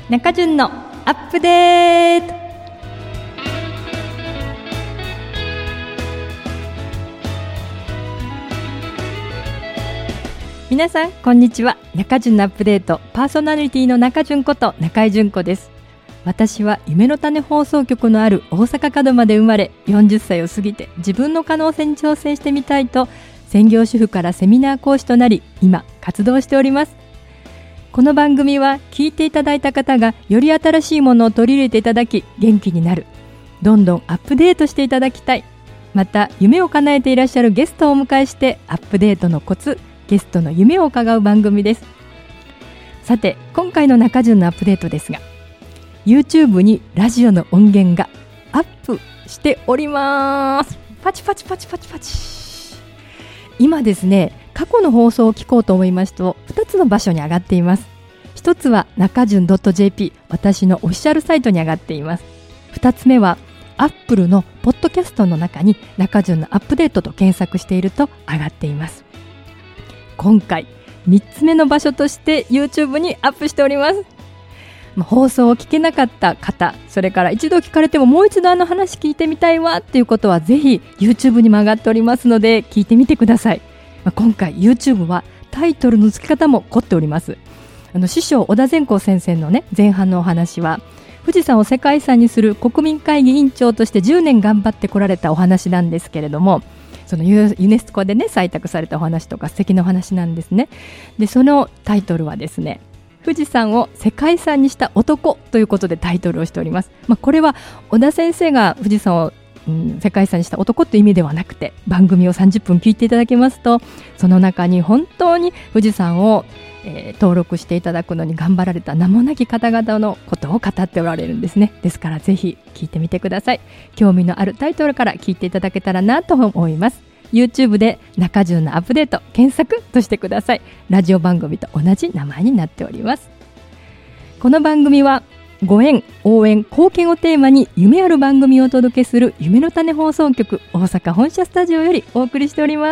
中潤のアップデート。皆さんこんにちは。中潤のアップデートパーソナリティの中潤こと中井純子です。私は夢の種放送局のある大阪門真で生まれ、40歳を過ぎて自分の可能性に挑戦してみたいと専業主婦からセミナー講師となり、今活動しております。この番組は聞いていただいた方がより新しいものを取り入れていただき元気になる、どんどんアップデートしていただきたい、また夢を叶えていらっしゃるゲストをお迎えしてアップデートのコツ、ゲストの夢を伺う番組です。さて今回の中潤のアップデートですが、 YouTube にラジオの音源がアップしております。パチパチパチパチパチ。今ですね、過去の放送を聞こうと思いますと2つの場所に上がっています。1つは中潤 .jp、 私のオフィシャルサイトに上がっています。2つ目は Apple のポッドキャストの中に中潤のアップデートと検索していると上がっています。今回3つ目の場所として YouTube にアップしております。放送を聞けなかった方、それから一度聞かれてももう一度あの話聞いてみたいわっていうことはぜひ YouTube にも上がっておりますので聞いてみてください。今回 YouTube はタイトルの付け方も凝っております。師匠小田善光先生のね、前半のお話は富士山を世界遺産にする国民会議委員長として10年頑張ってこられたお話なんですけれども、そのユネスコでね採択されたお話とか素敵なお話なんですね。でそのタイトルはですね、富士山を世界遺産にした男ということでタイトルをしております。これは小田先生が富士山を世界遺産にした男という意味ではなくて、番組を30分聞いていただけますとその中に本当に富士山を、登録していただくのに頑張られた名もなき方々のことを語っておられるんですね。ですからぜひ聞いてみてください。興味のあるタイトルから聞いていただけたらなと思います。 YouTube で中潤のアップデート検索としてください。ラジオ番組と同じ名前になっております。この番組はご縁、応援、貢献をテーマに夢ある番組をお届けする夢の種放送局大阪本社スタジオよりお送りしております。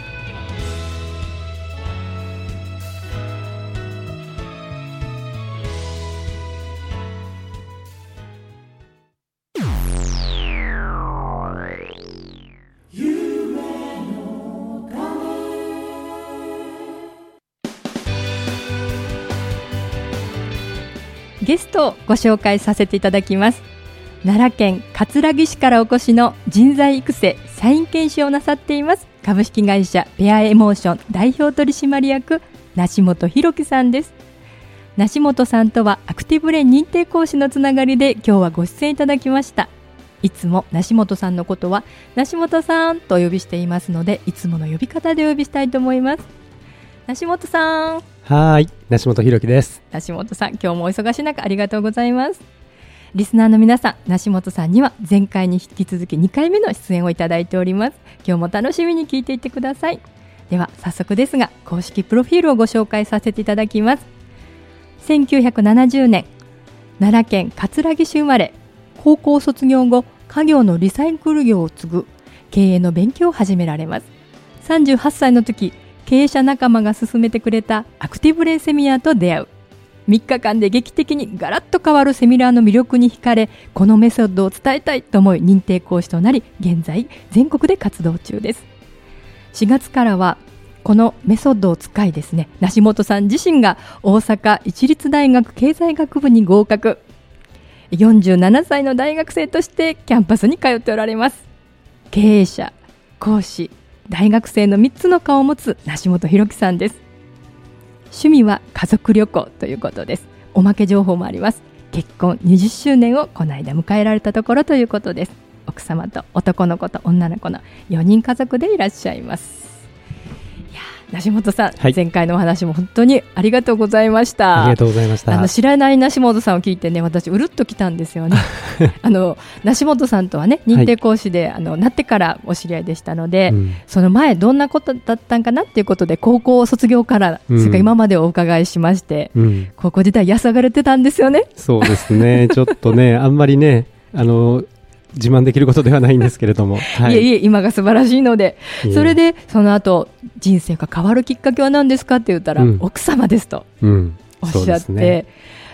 ゲストをご紹介させていただきます。奈良県葛城市からお越しの人材育成社員研修をなさっています株式会社ペアエモーション代表取締役梨本博樹さんです。梨本さんとはアクティブレン認定講師のつながりで今日はご出演いただきました。いつも梨本さんのことは梨本さんとお呼びしていますので、いつもの呼び方でお呼びしたいと思います。梨本さん。 はい、梨本博樹です。 梨本さん、今日もお忙しい中ありがとうございます。リスナーの皆さん、梨本さんには前回に引き続き2回目の出演をいただいております。今日も楽しみに聞いていってください。では早速ですが公式プロフィールをご紹介させていただきます。1970年奈良県葛城市生まれ、高校卒業後家業のリサイクル業を継ぐ経営の勉強を始められます。38歳の時、経営者仲間が勧めてくれたアクティブレンセミナーと出会う。3日間で劇的にガラッと変わるセミナーの魅力に惹かれ、このメソッドを伝えたいと思い認定講師となり、現在全国で活動中です。4月からはこのメソッドを使いですね、梨本さん自身が大阪市立大学経済学部に合格。47歳の大学生としてキャンパスに通っておられます。経営者、講師、大学生の3つの顔を持つ梨本博樹さんです。趣味は家族旅行ということです。おまけ情報もあります。結婚20周年をこの間迎えられたところということです。奥様と男の子と女の子の4人家族でいらっしゃいます。梨本さん、はい、前回のお話も本当にありがとうございました。 ありがとうございました。 知らない梨本さんを聞いてね、私うるっときたんですよね梨本さんとはね認定講師で、なってからお知り合いでしたので、その前どんなことだったんかなっていうことで高校卒業から、それから今までお伺いしまして、高校時代安上がれてたんですよね。 そうですねちょっとねあんまりね自慢できることではないんですけれども、 はい、いえ今が素晴らしいので、それでその後人生が変わるきっかけは何ですかって言ったら、奥様ですとおっしゃって、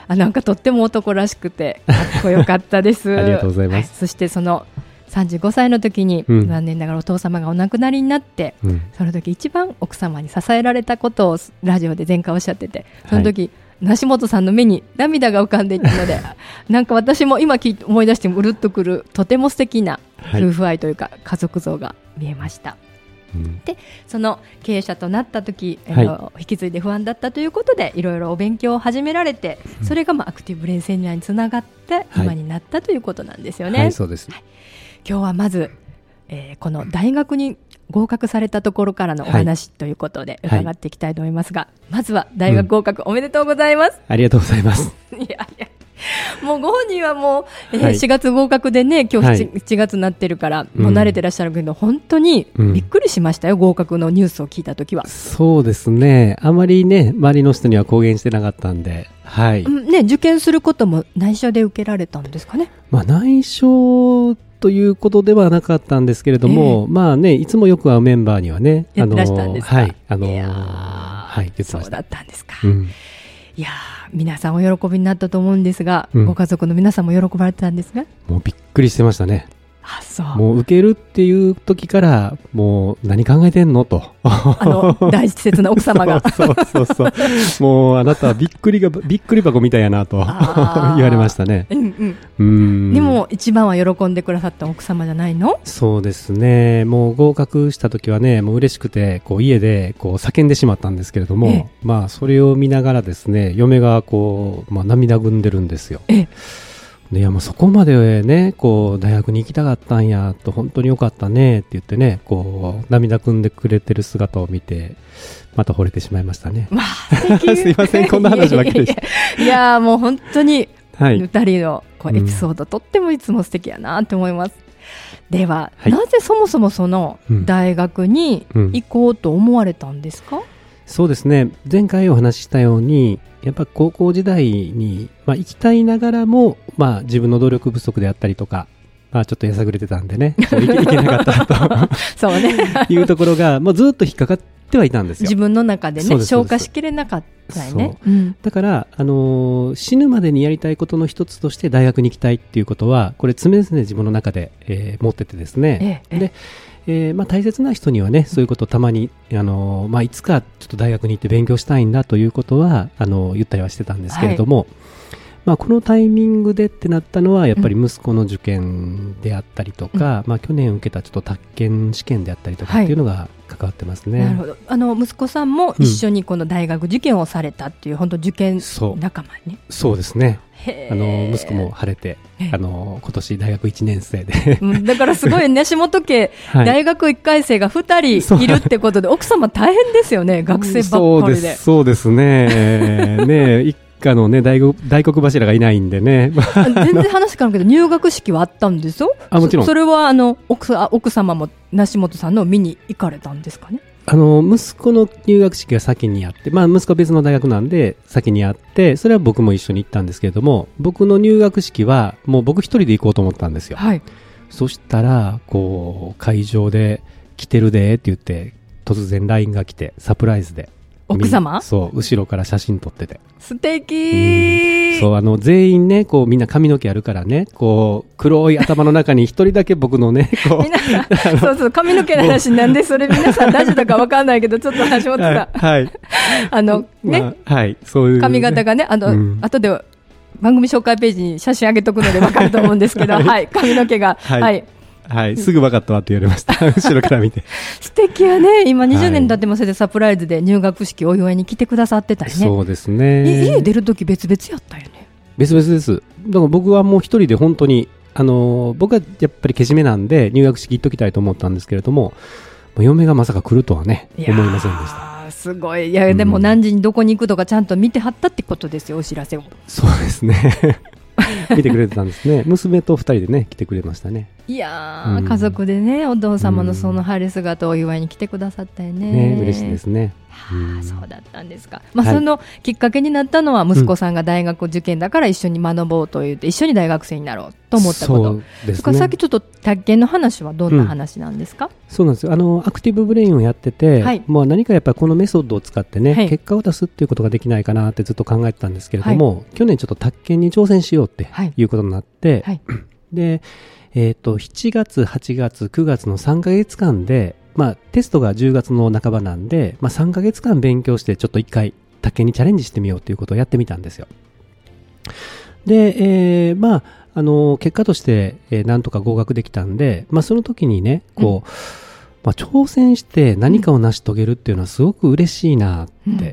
なんかとっても男らしくてかっこよかったですありがとうございます。 そしてその35歳の時に、残念ながらお父様がお亡くなりになって、その時一番奥様に支えられたことをラジオで前回おっしゃってて、その時、梨本さんの目に涙が浮かんでいたのでなんか私も今思い出してもうるっとくるとても素敵な夫婦愛というか、家族像が見えました。でその経営者となった時、引き継いで不安だったということでいろいろお勉強を始められて、それがアクティブブレインセミナーにつながって今になったということなんですよね。 そうです。 今日はまず、この大学に合格されたところからのお話ということで伺っていきたいと思いますが、まずは大学合格おめでとうございます。 ありがとうございます。 いやもうご本人はもう、4月合格でね、今日 7月になってるから、もう慣れてらっしゃるけど、本当にびっくりしましたよ、合格のニュースを聞いたときは。 そうですね、あまりね周りの人には公言してなかったんで、 受験することも内緒で受けられたんですかね。 内緒ということではなかったんですけれども、いつもよく会うメンバーにはね、 言ってらしたんですか。 言ってました。 そうだったんですか。いや皆さんお喜びになったと思うんですが、ご家族の皆さんも喜ばれてたんですが、 もうびっくりしてましたね。 そうもう受けるっていう時からもう何考えてんのと大事切な奥様がそうもうあなたはびっくり箱みたいやなと言われましたね。でも一番は喜んでくださった奥様じゃないの？ そうですね、もう合格した時はね、もう嬉しくて家で叫んでしまったんですけれども、それを見ながらですね、嫁が涙ぐんでるんですよ。いやもうそこまでね大学に行きたかったんやと、本当によかったねって言ってね、涙ぐんでくれてる姿を見てまた惚れてしまいましたね。すいません、こんな話ばっかりしていやもう本当に2人のエピソード、とってもいつも素敵やなって思います。では、なぜそもそもその大学に行こうと思われたんですか？ そうですね、前回お話ししたように、やっぱ高校時代に、行きたいながらも、自分の努力不足であったりとか、ちょっとやさぐれてたんでね、行けなかったとそうねいうところが、ずっと引っかかってはいたんですよ。 自分の中でね、消化しきれなかったよね。 だから、死ぬまでにやりたいことの一つとして大学に行きたいっていうことは、これ常々自分の中で、持っててですね、で大切な人にはね、そういうことをたまにいつかちょっと大学に行って勉強したいんだということは言ったりはしてたんですけれども、このタイミングでってなったのはやっぱり息子の受験であったりとか、去年受けたちょっと宅建試験であったりとかっていうのが関わってますね。 なるほど。息子さんも一緒にこの大学受験をされたっていう、本当受験仲間ね。 そうですね、息子も晴れて今年大学1年生でだからすごい梨本家、大学1回生が2人いるってことで奥様大変ですよね、学生ばっかりで。 そうですね一家のね大黒柱がいないんでね全然話変わるけど入学式はあったんですよ。 もちろん。 それは奥様も梨本さんの見に行かれたんですかね？ 息子の入学式が先にあって、息子は別の大学なんで先にあって、それは僕も一緒に行ったんですけれども、僕の入学式はもう僕一人で行こうと思ったんですよ。そしたら会場で来てるでって言って突然 LINE が来て、サプライズで奥様？ そう後ろから写真撮ってて素敵。 そう全員ねみんな髪の毛あるからね、黒い頭の中に一人だけ僕のねそう髪の毛の話なんでそれ皆さん大丈夫だか分かんないけどちょっと橋本さんそういう髪型がね後で番組紹介ページに写真上げとくので分かると思うんですけど髪の毛がすぐ分かったわって言われました後ろから見て素敵やね。今20年経ってもそれでサプライズで入学式お祝いに来てくださってたりね。 そうですね。 家出るとき別々やったよね。 別々です。だから僕はもう一人で本当に僕はやっぱりけじめなんで入学式行っときたいと思ったんですけれども、嫁がまさか来るとはね思いませんでした。 すごい。いやでも何時にどこに行くとかちゃんと見てはったってことですよ、お知らせを。 そうですね見てくれてたんですね。娘と2人でね来てくれましたね。 いやー、家族でねお父様のその晴れ姿をお祝いに来てくださったよね。 嬉しいですね。 そうだったんですか。そのきっかけになったのは息子さんが大学受験だから一緒に学ぼうと言って一緒に大学生になろうと思ったこと。そうですね。さっきちょっと宅建の話はどんな話なんですか？ そうなんですよ。アクティブブレインをやってて、何かやっぱりこのメソッドを使ってね、結果を出すっていうことができないかなってずっと考えてたんですけれども、去年ちょっと宅建に挑戦しようっていうことになって、で、7月、8月、9月の3ヶ月間で、テストが10月の半ばなんで、3ヶ月間勉強してちょっと一回宅建にチャレンジしてみようということをやってみたんですよ。で、結果として、なんとか合格できたんで、その時にね、挑戦して何かを成し遂げるっていうのはすごく嬉しいなって、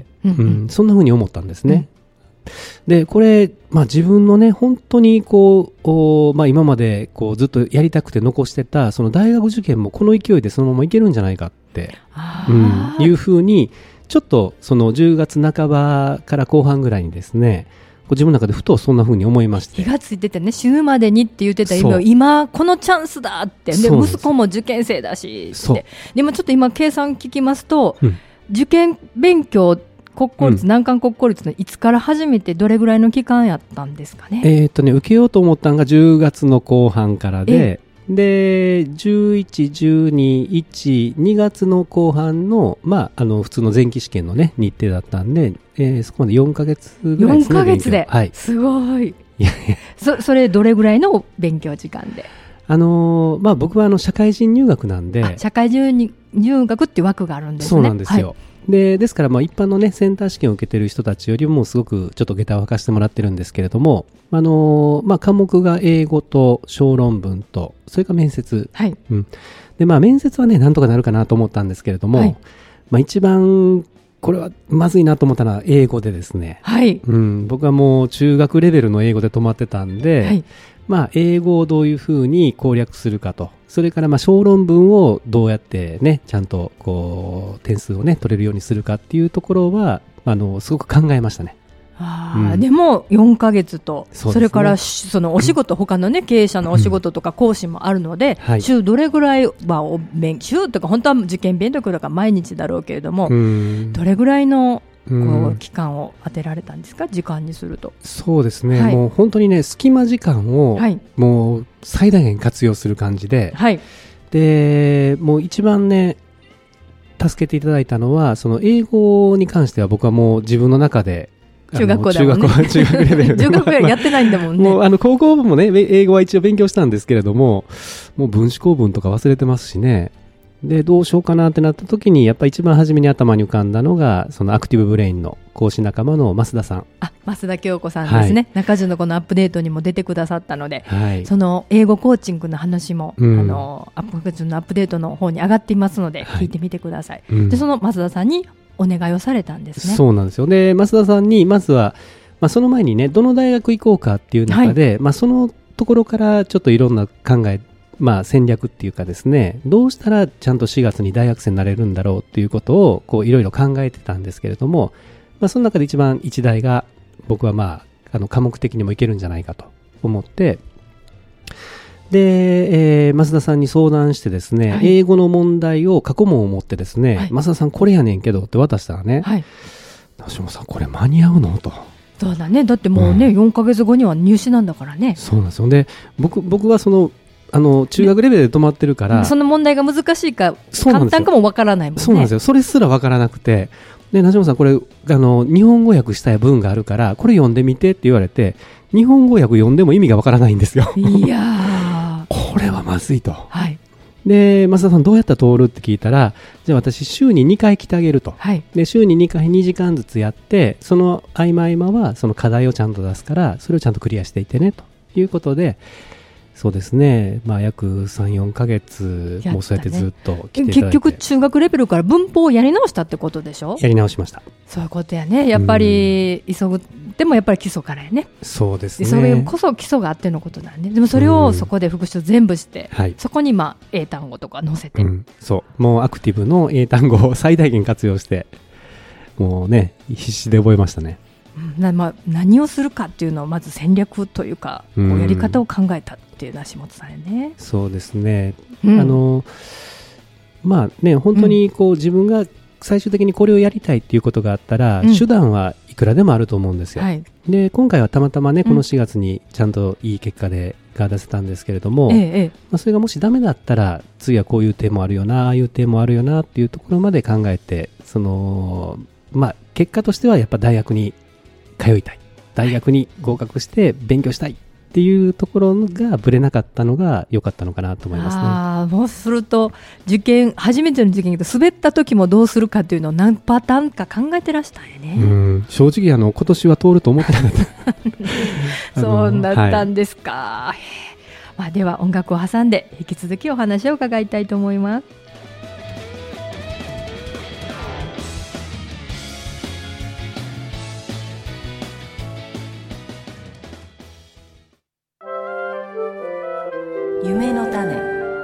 そんな風に思ったんですね。で、これ、自分のね、本当に今までずっとやりたくて残してた、その大学受験もこの勢いでそのままいけるんじゃないかって、いう風に、ちょっとその10月半ばから後半ぐらいにですね、自分の中でふとそんな風に思いまして。 気がついててね、死ぬまでにって言ってた今このチャンスだって。で、息子も受験生だしって。でもちょっと今計算聞きますと、受験勉強、国公立、難関国公立のいつから始めてどれぐらいの期間やったんですかね。 受けようと思ったのが10月の後半からで、11、12、1、2月の後半の、普通の前期試験のね、日程だったんで、そこまで4ヶ月ぐらいですね。 4ヶ月で、すごい。それどれぐらいの勉強時間で？ 僕は社会人入学なんで。 社会人入学っていう枠があるんですね。 そうなんですよ。ですから一般のねセンター試験を受けている人たちよりもすごくちょっと下駄を履かせてもらってるんですけれども、科目が英語と小論文とそれから面接、で面接はねなんとかなるかなと思ったんですけれども、一番これはまずいなと思ったのは英語でですね、僕はもう中学レベルの英語で止まってたんで、英語をどういうふうに攻略するかと、それから小論文をどうやってねちゃんと点数をね取れるようにするかっていうところはすごく考えましたね。 でも4ヶ月と それからそのお仕事、他のね経営者のお仕事とか講師もあるので、週どれぐらいは週とか本当は受験勉強だから毎日だろうけれども、どれぐらいの期間を当てられたんですか、時間にすると。 そうですね、もう本当にね隙間時間をもう最大限活用する感じで、でもう一番ね助けていただいたのはその英語に関しては僕はもう自分の中で中学校だもんね。 中学レベル中学やってないんだもんね。 もう高校もね英語は一応勉強したんですけれども、もう分子構文とか忘れてますしね。でどうしようかなってなった時にやっぱり一番初めに頭に浮かんだのがそのアクティブブレインの講師仲間の増田さん。 増田京子さんですね。中順のこのアップデートにも出てくださったので、その英語コーチングの話も、中順のアップデートの方に上がっていますので、聞いてみてください。でその増田さんにお願いをされたんですね。 そうなんですよ。で増田さんにまずは、その前にねどの大学行こうかっていう中で、そのところからちょっといろんな考え戦略っていうかですね、どうしたらちゃんと4月に大学生になれるんだろうっていうことをいろいろ考えてたんですけれども、その中で一題が僕は科目的にもいけるんじゃないかと思って、で、増田さんに相談してですね、英語の問題を過去問を持ってですね、増田さんこれやねんけどって渡したらね、橋本さんこれ間に合うのと。 そうだね、だってもうね、4ヶ月後には入試なんだからね。 そうなんですよ。で僕はその中学レベルで止まってるから、 その問題が難しいか簡単かもわからないもんね。 そうなんですよ。それすらわからなくて、で梨本さんこれ日本語訳したい文があるからこれ読んでみてって言われて、日本語訳読んでも意味がわからないんですよ。 いやこれはまずいと。で増田さんどうやったら通るって聞いたら、じゃあ私週に2回来てあげると、で週に2回2時間ずつやって、その合間合間はその課題をちゃんと出すからそれをちゃんとクリアしていってねということで、そうですね、約 3,4 ヶ月もうそうやってずっと来ていただいて、 結局中学レベルから文法をやり直したってことでしょ。 やり直しました。 そういうことやね。やっぱり急ぐでもやっぱり基礎からやね。 そうですね。 それこそ基礎があってのことだね。でもそれをそこで復習全部して、そこに英単語とか載せて、 そうもうアクティブの英単語を最大限活用して、もうね必死で覚えましたね。 何をするかっていうのをまず戦略というかこうやり方を考えたっていう梨本さんやね。 そうですね、本当にこう自分が最終的にこれをやりたいっていうことがあったら、手段はいくらでもあると思うんですよ、で今回はたまたまねこの4月にちゃんといい結果が出せたんですけれども、それがもしダメだったら次はこういう手もあるよな、ああいう手もあるよなっていうところまで考えて、結果としてはやっぱ大学に通いたい、大学に合格して勉強したいっていうところがぶれなかったのが良かったのかなと思いますね。 そうすると初めての受験で滑った時もどうするかっていうのを何パターンか考えてらしたんやね。 正直今年は通ると思ってなかったそうだったんですか、では音楽を挟んで引き続きお話を伺いたいと思います。夢の種。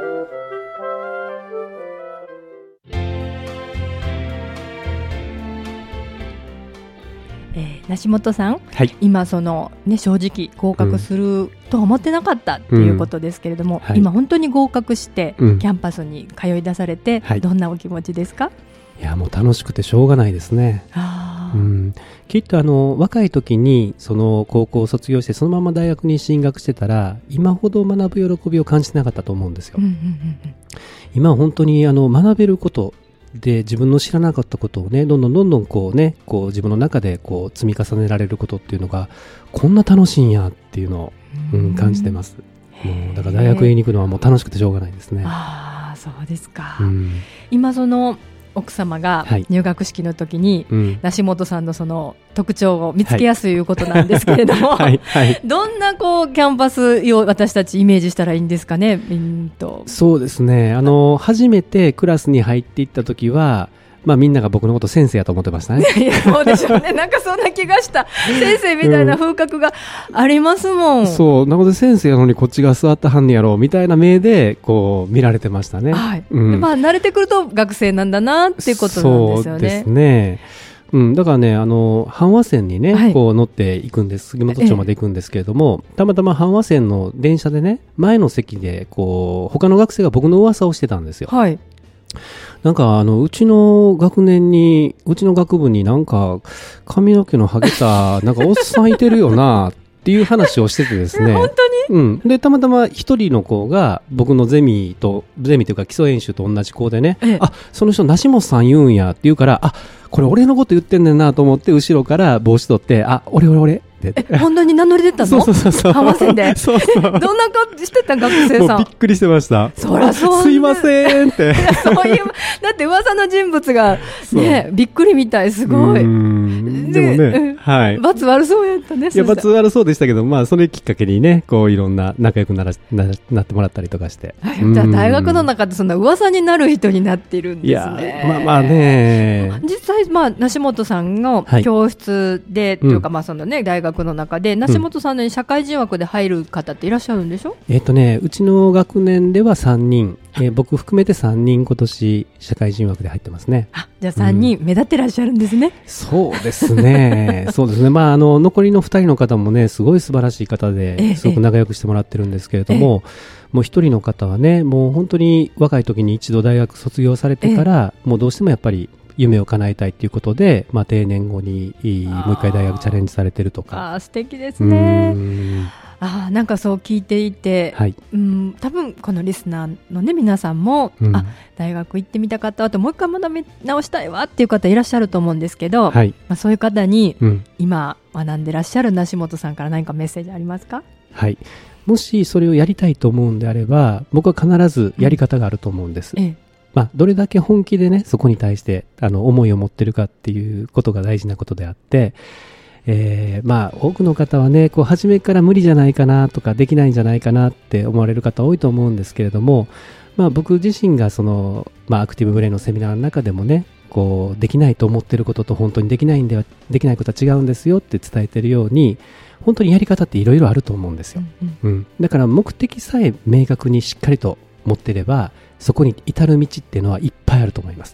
梨本さん、今正直合格するとは思ってなかったっていうことですけれども、今本当に合格してキャンパスに通い出されて、どんなお気持ちですか？ いやもう楽しくてしょうがないですね。きっと若い時にその高校を卒業してそのまま大学に進学してたら今ほど学ぶ喜びを感じてなかったと思うんですよ。今は本当に学べることで自分の知らなかったことをねどんどんこう自分の中でこう積み重ねられることっていうのがこんな楽しいんやっていうのを、感じてます。だから大学に行くのはもう楽しくてしょうがないですね。 そうですか。今奥様が入学式の時に、梨本さんのその特徴を見つけやすいということなんですけれども、どんなキャンパスを私たちイメージしたらいいんですかね。 そうですね、初めてクラスに入っていった時はみんなが僕のこと先生やと思ってましたね。 いやそうでしょうね。なんかそんな気がした先生みたいな風格がありますもん。 そうなので先生やのにこっちが座ったはんねやろみたいな目でこう見られてましたね。慣れてくると学生なんだなっていうことなんですよね。そうですね。だからね阪和線にね、こう乗っていくんです。杉本町まで行くんですけれども、たまたま阪和線の電車でね前の席でこう他の学生が僕の噂をしてたんですよ。なんかうちの学年にうちの学部になんか髪の毛のハゲたなんかおっさんいてるよなっていう話をしててですね本当に、 でたまたま一人の子が僕のゼミというか基礎演習と同じ子でね、その人梨本さん言うんやって言うから、これ俺のこと言ってんねんなと思って後ろから帽子取って俺本当に名乗り出たの？そう阪和線でどんな顔してた学生さん？ びっくりしてました。 そらそうすいませんってそういうだって噂の人物がねびっくりみたい。すごい。でもね、 罰悪そうやったね。 いや罰悪そうでしたけど、それきっかけにねこういろんな仲良くなってもらったりとかして、 じゃあ大学の中でそんな噂になる人になっているんですね。 いやね実際梨本さんの教室で、というかそのね大学の中で梨本さんの社会人枠で入る方っていらっしゃるんでしょ？ うちの学年では3人、僕含めて3人今年社会人枠で入ってますね。 じゃあ3人目立ってらっしゃるんですね。 そうですねそうですね。残りの2人の方もねすごい素晴らしい方ですごく仲良くしてもらってるんですけれども、もう1人の方はねもう本当に若い時に一度大学卒業されてから、もうどうしてもやっぱり夢を叶えたいということで、定年後にもう一回大学チャレンジされてるとか。 素敵ですね。なんかそう聞いていて、多分このリスナーのね皆さんも、大学行ってみたかったわともう一回学び直したいわっていう方いらっしゃると思うんですけど、そういう方に、今学んでらっしゃる梨本さんから何かメッセージありますか？ もしそれをやりたいと思うんであれば僕は必ずやり方があると思うんです。どれだけ本気でねそこに対して思いを持ってるかっていうことが大事なことであって、多くの方はねこう初めから無理じゃないかなとかできないんじゃないかなって思われる方多いと思うんですけれども、僕自身がその、アクティブブレインのセミナーの中でもねこうできないと思ってることと本当にできないことは違うんですよって伝えてるように本当にやり方っていろいろあると思うんですよ。だから目的さえ明確にしっかりと持っていればそこに至る道っていうのはいっぱいあると思います。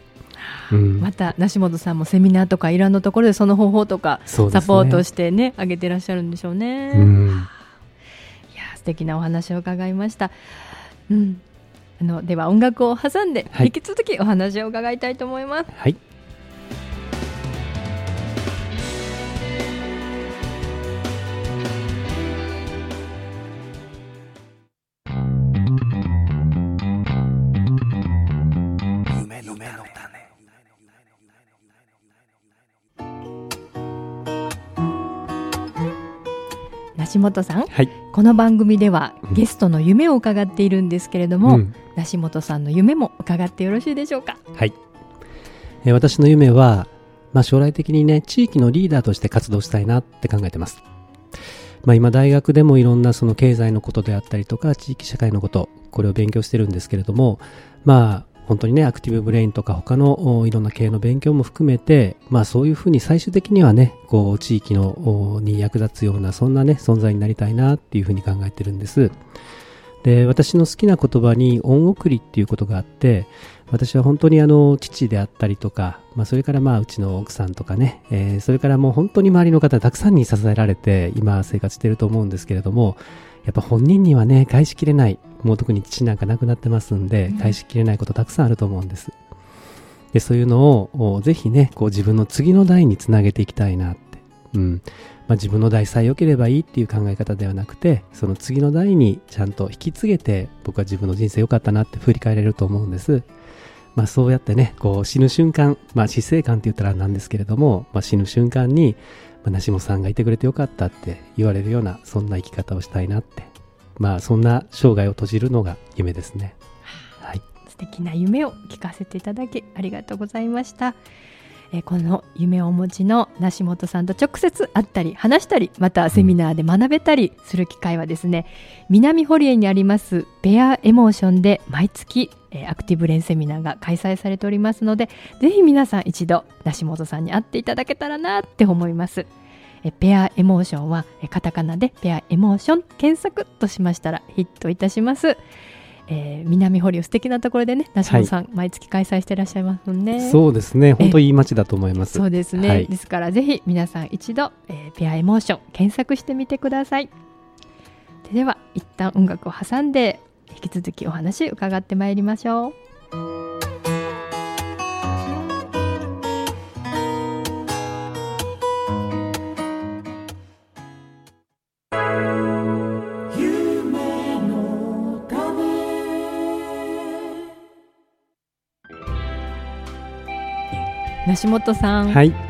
また梨本さんもセミナーとかいろんなところでその方法とかサポートしてね、上げてらっしゃるんでしょうね。いや素敵なお話を伺いました。では音楽を挟んで、引き続きお話を伺いたいと思います。 はい。 梨本さん、この番組ではゲストの夢を伺っているんですけれども、梨本さんの夢も伺ってよろしいでしょうか。 はい。私の夢は、将来的にね、地域のリーダーとして活動したいなって考えてます。今大学でもいろんなその経済のことであったりとか地域社会のこと、これを勉強してるんですけれども、本当にね、アクティブブレインとか他のいろんな系の勉強も含めて、そういうふうに最終的にはね、こう地域のに役立つようなそんなね存在になりたいなっていうふうに考えてるんです。で、私の好きな言葉に恩送りっていうことがあって、私は本当に父であったりとか、それからうちの奥さんとかね、それからもう本当に周りの方たくさんに支えられて今生活していると思うんですけれども、やっぱ本人にはね返しきれない、もう特に父なんか亡くなってますんで、返しきれないことたくさんあると思うんです。で、そういうのをぜひね、こう自分の次の代につなげていきたいなって、自分の代さえ良ければいいっていう考え方ではなくて、その次の代にちゃんと引き継げて、僕は自分の人生良かったなって振り返れると思うんです。そうやってね、こう死ぬ瞬間、死生観って言ったらなんですけれども、死ぬ瞬間に梨本さんがいてくれてよかったって言われるような、そんな生き方をしたいなって、そんな生涯を閉じるのが夢ですね。はい。 素敵な夢を聞かせていただきありがとうございました。この夢をお持ちの梨本さんと直接会ったり話したり、またセミナーで学べたりする機会はですね、南堀江にありますペアエモーションで毎月アクティブレインセミナーが開催されておりますので、ぜひ皆さん一度梨本さんに会っていただけたらなって思います。ペアエモーションはカタカナでペアエモーション検索としましたらヒットいたします。南堀尾素敵なところでね、梨本さん、毎月開催していらっしゃいますもんね。 そうですね、本当いい街だと思います。 そうですね、ですからぜひ皆さん一度、ペアエモーション検索してみてください。では一旦音楽を挟んで引き続きお話伺ってまいりましょう。梨本さん、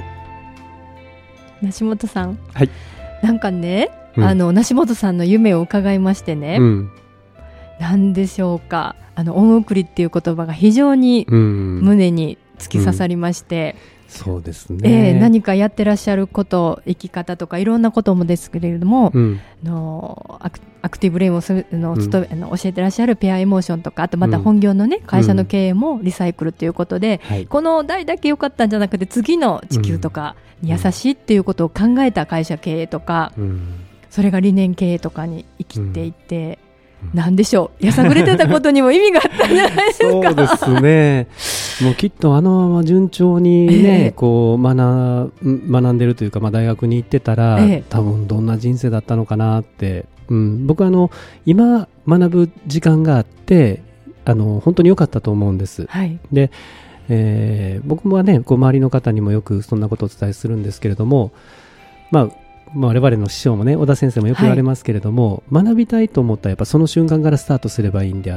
梨本さん、なんかね、梨本さんの夢を伺いましてね、なんでしょうか、恩送りっていう言葉が非常に胸に突き刺さりまして、 そうですね、 何かやってらっしゃること、生き方とかいろんなこともですけれども、アクティブレインを教えてらっしゃるペアエモーションとか、あとまた本業のね、会社の経営もリサイクルということで、この代だけ良かったんじゃなくて次の地球とかに優しいっていうことを考えた会社経営とか、それが理念経営とかに生きていて、なんでしょう、やさぐれてたことにも意味があったんじゃないですか。 そうですね、もうきっとまま順調にね、こう学んでるというか、大学に行ってたら、多分どんな人生だったのかなって、僕は今学ぶ時間があって本当に良かったと思うんです。で、僕もね、こう周りの方にもよくそんなことをお伝えするんですけれども、我々の師匠もね、小田先生もよく言われますけれども、学びたいと思ったらやっぱその瞬間からスタートすればいいんであって、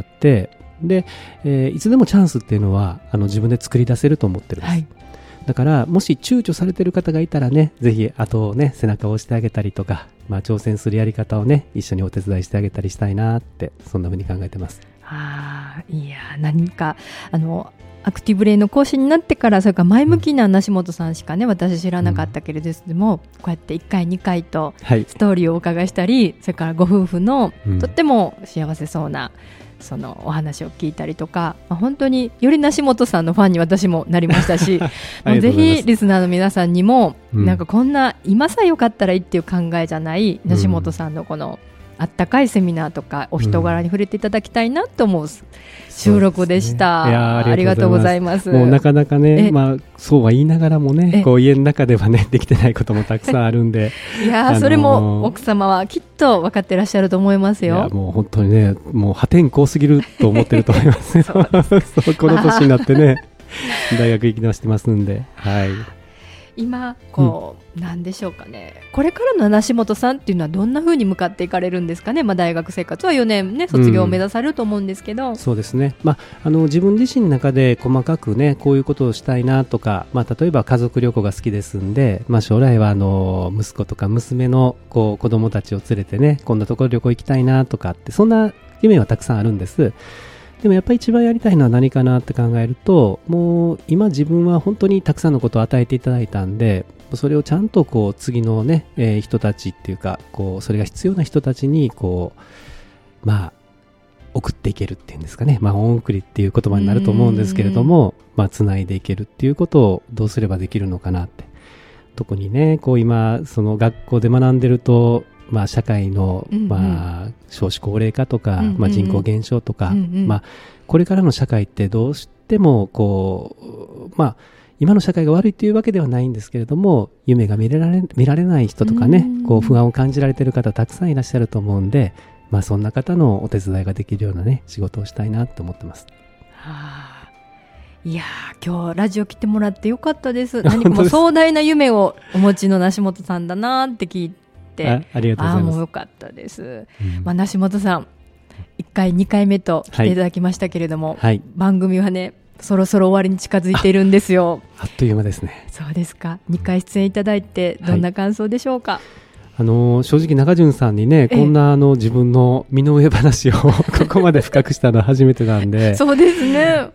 で、いつでもチャンスっていうのは自分で作り出せると思ってるんです。だからもし躊躇されてる方がいたらね、ぜひ後をね、背中を押してあげたりとか、挑戦するやり方をね、一緒にお手伝いしてあげたりしたいなって、そんな風に考えてます。 いや、何かアクティブレイの講師になってから、それから前向きな梨本さんしかね、私知らなかったけれども、こうやって1回2回とストーリーをお伺いしたり、それからご夫婦のとっても幸せそうなそのお話を聞いたりとか、本当により梨本さんのファンに私もなりましたしぜひリスナーの皆さんにも、なんかこんな今さえよかったらいいっていう考えじゃない梨本さんのこのあったかいセミナーとかお人柄に触れていただきたいなと思う収録でした。 いやありがとうございます。 もうなかなかね、そうは言いながらもね、こう家の中ではねできてないこともたくさんあるんでいや、それも奥様はきっと分かってらっしゃると思いますよ。 いや、もう本当にね、もう破天荒すぎると思ってると思いますよそうこの年になってね大学行き直してますんで、はい、今なんでしょうかね、これからの梨本さんっていうのはどんな風に向かっていかれるんですかね。大学生活は4年ね、卒業を目指されると思うんですけど、 そうですね、自分自身の中で細かくねこういうことをしたいなとか、例えば家族旅行が好きですんで、将来は息子とか娘の子供たちを連れてね、こんなところ旅行行きたいなとかって、そんな夢はたくさんあるんです。でもやっぱり一番やりたいのは何かなって考えると、もう今自分は本当にたくさんのことを与えていただいたんで、それをちゃんと次のね、人たちっていうかそれが必要な人たちに送っていけるっていうんですかね、恩送りっていう言葉になると思うんですけれども、つないでいけるっていうことをどうすればできるのかなって。特にね今その学校で学んでると、社会の、少子高齢化とか、人口減少とか、これからの社会ってどうしても今の社会が悪いというわけではないんですけれども、夢が見られない人とかね、不安を感じられている方たくさんいらっしゃると思うんで、そんな方のお手伝いができるようなね仕事をしたいなと思ってます。 いや今日ラジオ来てもらってよかったです。何かも壮大な夢をお持ちの梨本さんだなって聞いて、 ありがとうございます。 もうよかったです。梨本さん1回2回目と来ていただきましたけれども、番組はねそろそろ終わりに近づいているんですよ。 あっという間ですね。 そうですか。2回出演いただいてどんな感想でしょうか。 正直中潤さんにね、こんな自分の身の上話をここまで深くしたのは初めてなんでそうですね。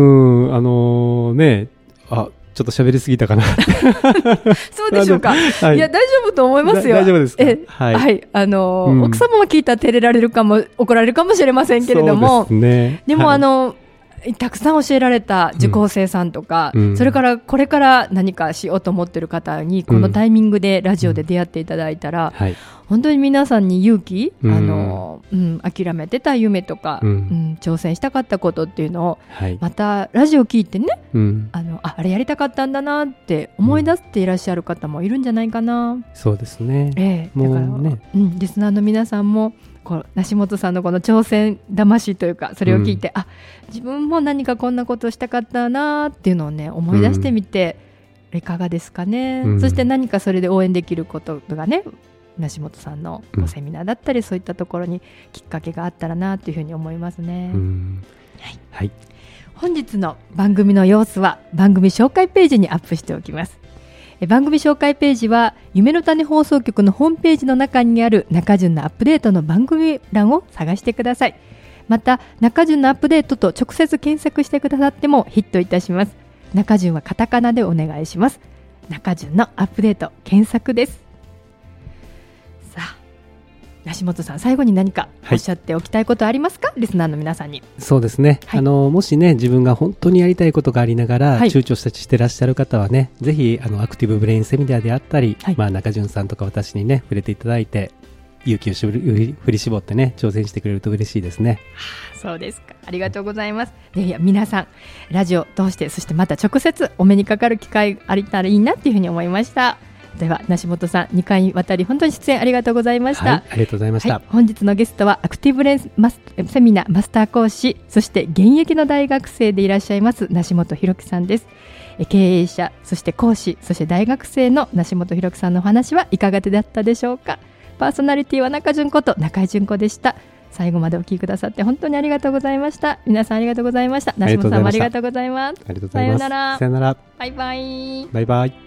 ちょっと喋りすぎたかなそうでしょうか。いや大丈夫と思いますよ。 大丈夫ですか。 奥様は聞いたら照れられるかも怒られるかもしれませんけれども、でもたくさん教えられた受講生さんとか、それからこれから何かしようと思っている方にこのタイミングでラジオで出会っていただいたら、本当に皆さんに勇気、諦めてた夢とか、挑戦したかったことっていうのを、またラジオ聞いてね、あれやりたかったんだなって思い出していらっしゃる方もいるんじゃないかな。 そうですね。 だからリスナーの皆さんも梨本さんのこの挑戦魂というか、それを聞いて、自分も何かこんなことをしたかったなっていうのをね思い出してみて、いかがですかね。そして何かそれで応援できることがね、梨本さんのセミナーだったり、そういったところにきっかけがあったらなというふうに思いますね。本日の番組の様子は番組紹介ページにアップしておきます。番組紹介ページは夢の種放送局のホームページの中にある中潤のアップデートの番組欄を探してください。また中潤のアップデートと直接検索してくださってもヒットいたします。中潤はカタカナでお願いします。中潤のアップデート検索です。さあ梨本さん、最後に何かおっしゃっておきたいことありますか、リスナーの皆さんに。 そうですね、もしね自分が本当にやりたいことがありながら、躊躇してらっしゃる方はね、ぜひアクティブブレインセミナーであったり、中潤さんとか私にね触れていただいて、勇気を振り絞ってね挑戦してくれると嬉しいですね。 そうですか。ありがとうございます。皆さんラジオを通して、そしてまた直接お目にかかる機会ありたらいいなっていうふうに思いました。では梨本さん、2回にわたり本当に出演ありがとうございました。 ありがとうございました。 本日のゲストはアクティブレインセミナーマスター講師、そして現役の大学生でいらっしゃいます梨本博樹さんです。経営者、そして講師、そして大学生の梨本博樹さんのお話はいかがだったでしょうか。パーソナリティは中潤こと中井純子でした。最後までお聞きくださって本当にありがとうございました。皆さんありがとうございました。梨本さんもありがとうございます。 さようなら。 バイバイ。 バイバイ。